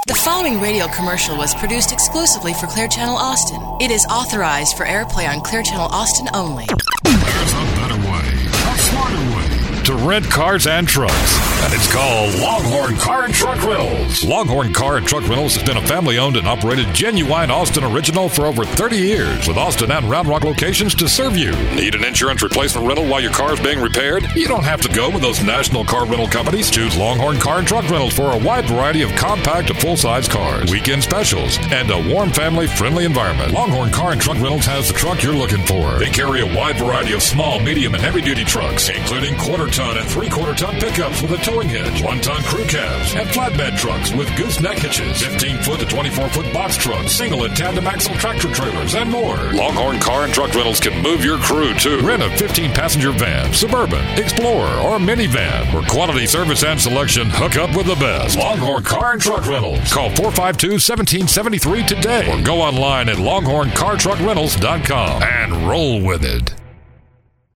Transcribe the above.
The following radio commercial was produced exclusively for Clear Channel Austin. It is authorized for airplay on Clear Channel Austin only. There's a better way, a smarter way to rent cars and trucks, and it's called Longhorn Car and Truck Rentals. Longhorn Car and Truck Rentals has been a family-owned and operated genuine Austin original for over 30 years, with Austin and Round Rock locations to serve you. Need an insurance replacement rental while your car is being repaired? You don't have to go with those national car rental companies. Choose Longhorn Car and Truck Rentals for a wide variety of compact to full-size cars, weekend specials, and a warm, family-friendly environment. Longhorn Car and Truck Rentals has the truck you're looking for. They carry a wide variety of small, medium, and heavy-duty trucks, including quarter-ton and three-quarter-ton pickups with a towing hitch, one-ton crew cabs, and flatbed trucks with gooseneck hitches, 15-foot to 24-foot box trucks, single and tandem axle tractor trailers, and more. Longhorn Car and Truck Rentals can move your crew, too. Rent a 15-passenger van, Suburban, Explorer, or minivan, where quality service and selection hook up with the best. Longhorn Car and Truck Rentals. Call 452-1773 today, or go online at longhorncartruckrentals.com and roll with it.